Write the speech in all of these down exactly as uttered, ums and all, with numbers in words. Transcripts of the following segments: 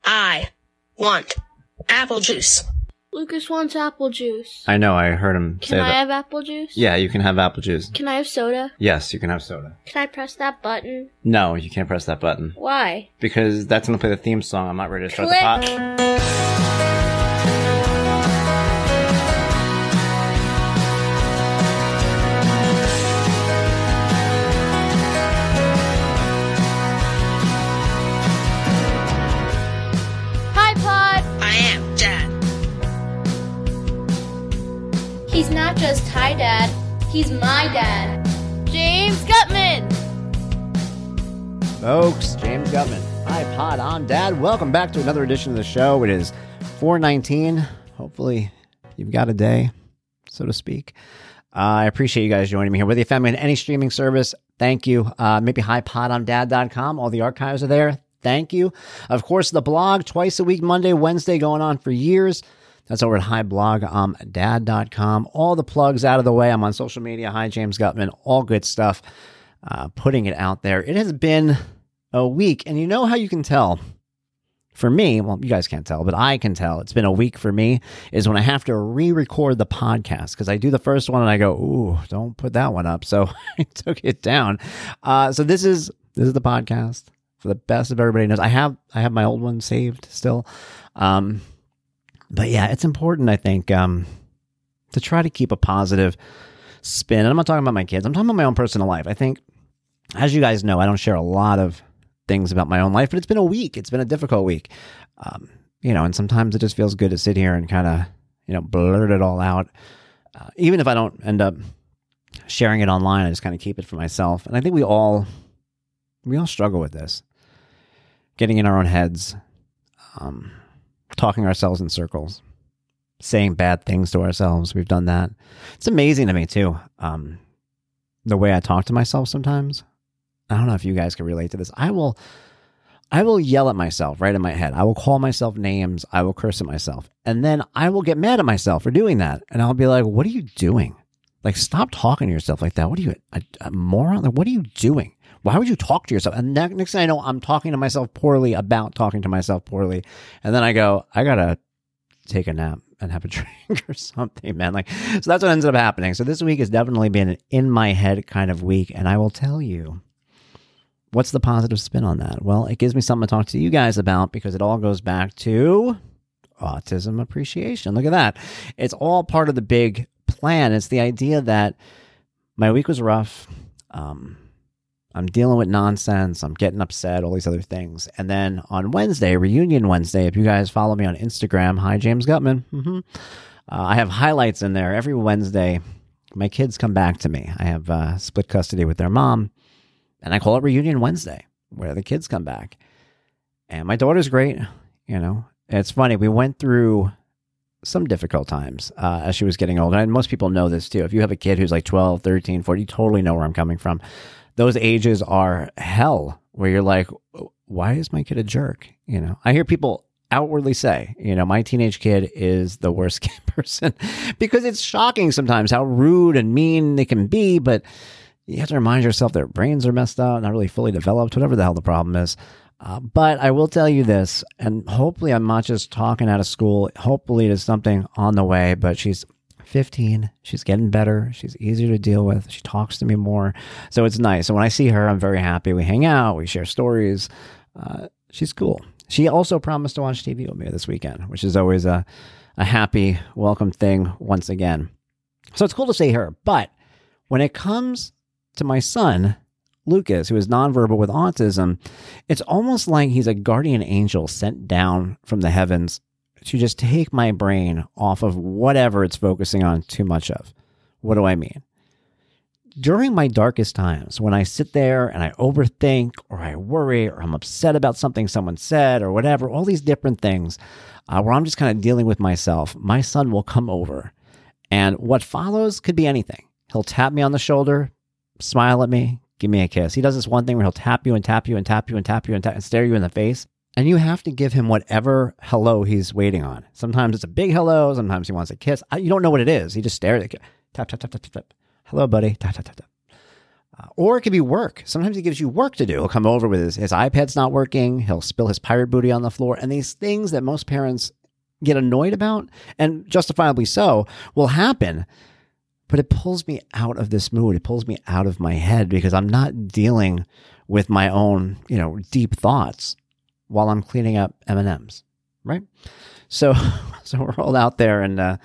I want apple juice. Lucas wants apple juice. I know, I heard him Can say I that. have apple juice? Yeah, you can have apple juice. Can I have soda? Yes, you can have soda. Can I press that button? No, you can't press that button. Why? Because that's going to play the theme song. I'm not ready to start Click. the pot. Hi, Pod! I am Dad. He's not just hi, Dad. He's my dad. James Gutman! Folks, James Gutman. Hi, Pod. I'm Dad. Welcome back to another edition of the show. It is four nineteen. Hopefully, you've got a day, so to speak. Uh, I appreciate you guys joining me here. Whether you found me on any streaming service, thank you. Uh, maybe hi pod on dad dot com. All the archives are there. Thank you. Of course, the blog, twice a week, Monday, Wednesday, going on for years. That's over at hi blog on dad dot com. All the plugs out of the way. I'm on social media. Hi, James Gutman. All good stuff. Uh, putting it out there. It has been a week, and you know how you can tell? For me, well, you guys can't tell, but I can tell. It's been a week for me, is when I have to re-record the podcast, because I do the first one and I go, ooh, don't put that one up. So I took it down. Uh, so this is this is the podcast. For the best of everybody knows, I have I have my old one saved still. Um, but yeah, it's important, I think, um, to try to keep a positive spin. And I'm not talking about my kids. I'm talking about my own personal life. I think, as you guys know, I don't share a lot of things about my own life, but it's been a week. It's been a difficult week. Um, you know, and sometimes it just feels good to sit here and kind of, you know, blurt it all out. Uh, even if I don't end up sharing it online, I just kind of keep it for myself. And I think we all, we all struggle with this. Getting in our own heads, um, talking ourselves in circles, saying bad things to ourselves. We've done that. It's amazing to me too. Um, the way I talk to myself sometimes. I don't know if you guys can relate to this. I will, I will yell at myself right in my head. I will call myself names. I will curse at myself. And then I will get mad at myself for doing that. And I'll be like, what are you doing? Like, stop talking to yourself like that. What are you, a, a moron? Like, what are you doing? Why would you talk to yourself? And next, next thing I know, I'm talking to myself poorly about talking to myself poorly. And then I go, I gotta take a nap and have a drink or something, man. Like, so that's what ends up happening. So this week has definitely been an in my head kind of week. And I will tell you, what's the positive spin on that? Well, it gives me something to talk to you guys about, because it all goes back to autism appreciation. Look at that. It's all part of the big plan. It's the idea that my week was rough. Um, I'm dealing with nonsense. I'm getting upset, all these other things. And then on Wednesday, Reunion Wednesday, if you guys follow me on Instagram, hi, James Gutman. Mm-hmm. Uh, I have highlights in there every Wednesday. My kids come back to me. I have uh, split custody with their mom. And I call it Reunion Wednesday, where the kids come back. And my daughter's great. You know, it's funny. We went through some difficult times uh, as she was getting older. And most people know this too. If you have a kid who's like twelve, thirteen, fourteen, you totally know where I'm coming from. Those ages are hell, where you're like, why is my kid a jerk? You know, I hear people outwardly say, you know, my teenage kid is the worst person, because it's shocking sometimes how rude and mean they can be. But you have to remind yourself their brains are messed up, not really fully developed, whatever the hell the problem is. Uh, but I will tell you this, and hopefully I'm not just talking out of school. Hopefully there's something on the way, but she's fifteen. She's getting better. She's easier to deal with. She talks to me more. So it's nice. So when I see her, I'm very happy. We hang out. We share stories. Uh, she's cool. She also promised to watch T V with me this weekend, which is always a, a happy, welcome thing once again. So it's cool to see her. But when it comes to my son, Lucas, who is nonverbal with autism, it's almost like he's a guardian angel sent down from the heavens to just take my brain off of whatever it's focusing on too much of. What do I mean? During my darkest times, when I sit there and I overthink, or I worry, or I'm upset about something someone said, or whatever, all these different things, uh, where I'm just kind of dealing with myself, my son will come over. And what follows could be anything. He'll tap me on the shoulder, smile at me, give me a kiss. He does this one thing where he'll tap you and tap you and tap you and tap you and, tap, and stare you in the face. And you have to give him whatever hello he's waiting on. Sometimes it's a big hello. Sometimes he wants a kiss. I, you don't know what it is. He just stares at you. Tap, tap, tap, tap, tap, tap. Hello, buddy. Tap, tap, tap, tap. Uh, or it could be work. Sometimes he gives you work to do. He'll come over with his, his iPad's not working. He'll spill his pirate booty on the floor. And these things that most parents get annoyed about, and justifiably so, will happen. But it pulls me out of this mood. It pulls me out of my head because I'm not dealing with my own, you know, deep thoughts while I'm cleaning up M and M's, right? So, so we're all out there, and uh,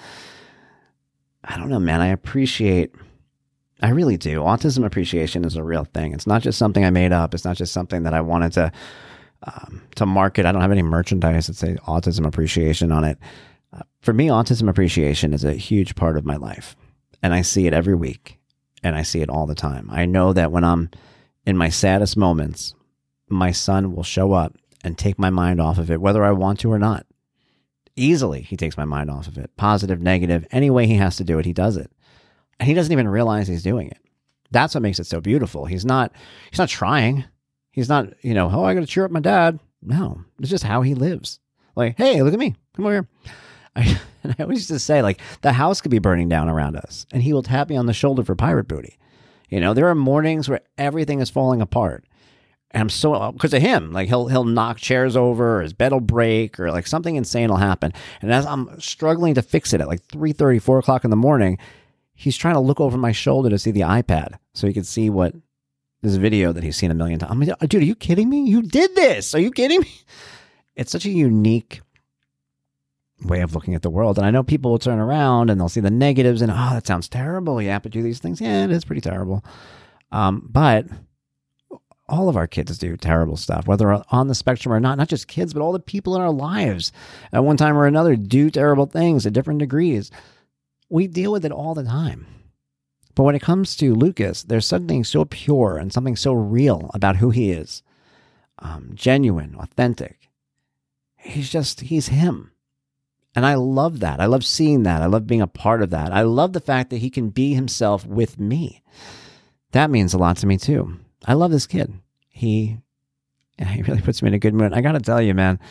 I don't know, man. I appreciate, I really do. Autism appreciation is a real thing. It's not just something I made up. It's not just something that I wanted to um, to market. I don't have any merchandise that say autism appreciation on it. Uh, for me, autism appreciation is a huge part of my life. And I see it every week, and I see it all the time. I know that when I'm in my saddest moments, my son will show up and take my mind off of it, whether I want to or not. Easily, he takes my mind off of it. Positive, negative, any way he has to do it, he does it. And he doesn't even realize he's doing it. That's what makes it so beautiful. He's not, he's not trying. He's not, you know, oh, I got to cheer up my dad. No, it's just how he lives. Like, hey, look at me. Come over here. I, and I always used to say, like, the house could be burning down around us, and he will tap me on the shoulder for pirate booty. You know, there are mornings where everything is falling apart, and I'm so, because of him, like, he'll he'll knock chairs over, or his bed will break, or like something insane will happen. And as I'm struggling to fix it at like three thirty, four o'clock in the morning, he's trying to look over my shoulder to see the iPad so he can see what this video that he's seen a million times. I'm like, dude, are you kidding me? You did this. Are you kidding me? It's such a unique way of looking at the world. And I know people will turn around and they'll see the negatives and, oh, that sounds terrible. You have to do these things. Yeah, it is pretty terrible. Um, but all of our kids do terrible stuff, whether on the spectrum or not, not just kids, but all the people in our lives at one time or another do terrible things at different degrees. We deal with it all the time. But when it comes to Lucas, there's something so pure and something so real about who he is. Um, genuine, authentic. He's just, he's him. And I love that. I love seeing that. I love being a part of that. I love the fact that he can be himself with me. That means a lot to me too. I love this kid. He, he really puts me in a good mood. I got to tell you, man,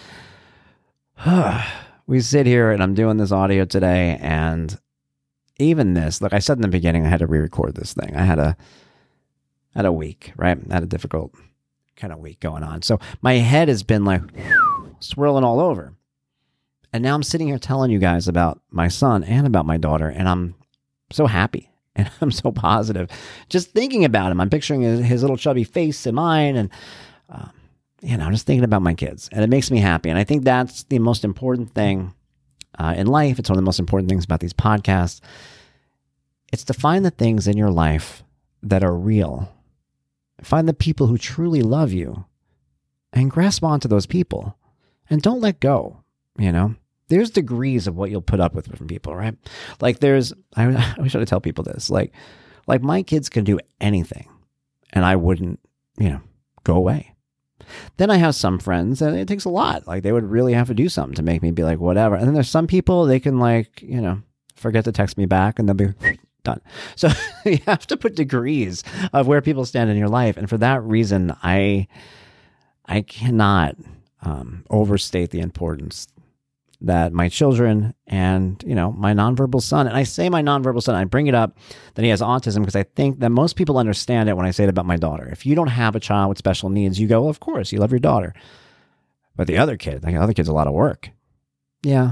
we sit here and I'm doing this audio today, and even this, like I said in the beginning, I had to re-record this thing. I had a, had a week, right? I had a difficult kind of week going on. So my head has been like swirling all over. And now I'm sitting here telling you guys about my son and about my daughter, and I'm so happy and I'm so positive. Just thinking about him, I'm picturing his, his little chubby face in mine, and um, you know, I'm just thinking about my kids, and it makes me happy. And I think that's the most important thing uh, in life. It's one of the most important things about these podcasts. It's to find the things in your life that are real. Find the people who truly love you, and grasp onto those people, and don't let go. You know, there's degrees of what you'll put up with from people, right? Like there's, I, I always try to tell people this, like, like my kids can do anything and I wouldn't, you know, go away. Then I have some friends and it takes a lot. Like they would really have to do something to make me be like, whatever. And then there's some people, they can like, you know, forget to text me back and they'll be done. So you have to put degrees of where people stand in your life. And for that reason, I, I cannot um, overstate the importance that my children and, you know, my nonverbal son, and I say my nonverbal son, I bring it up that he has autism because I think that most people understand it when I say it about my daughter. If you don't have a child with special needs, you go, well, of course, you love your daughter. But the other kid, the other kid's a lot of work. Yeah.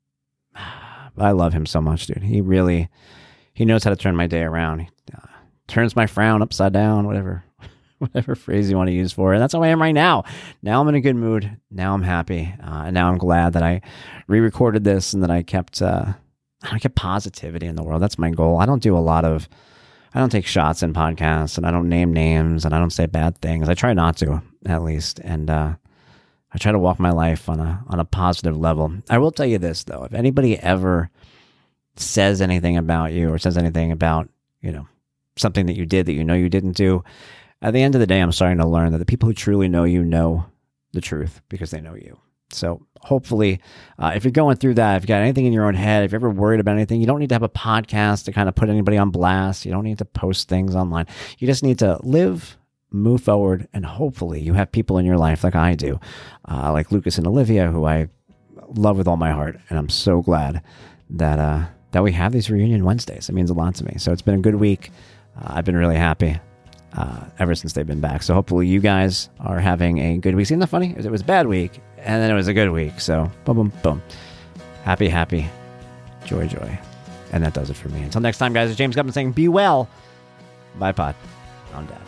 I love him so much, dude. He really, he knows how to turn my day around. He uh, turns my frown upside down, whatever. Whatever phrase you want to use for it. And that's how I am right now. Now I'm in a good mood. Now I'm happy. Uh, and now I'm glad that I re-recorded this and that I kept, uh, I kept positivity in the world. That's my goal. I don't do a lot of, I don't take shots in podcasts, and I don't name names, and I don't say bad things. I try not to, at least. And, uh, I try to walk my life on a, on a positive level. I will tell you this though. If anybody ever says anything about you or says anything about, you know, something that you did that you know you didn't do, at the end of the day, I'm starting to learn that the people who truly know you know the truth because they know you. So hopefully, uh, if you're going through that, if you got anything in your own head, if you're ever worried about anything, you don't need to have a podcast to kind of put anybody on blast. You don't need to post things online. You just need to live, move forward, and hopefully you have people in your life like I do, uh, like Lucas and Olivia, who I love with all my heart. And I'm so glad that uh, that we have these reunion Wednesdays. It means a lot to me. So it's been a good week. Uh, I've been really happy. uh, ever since they've been back. So hopefully you guys are having a good week. Isn't that funny? It was a bad week, and then it was a good week. So boom, boom, boom. Happy, happy. Joy, joy. And that does it for me. Until next time, guys, it's James Guttman saying be well. Bye, Pod. I'm Dad.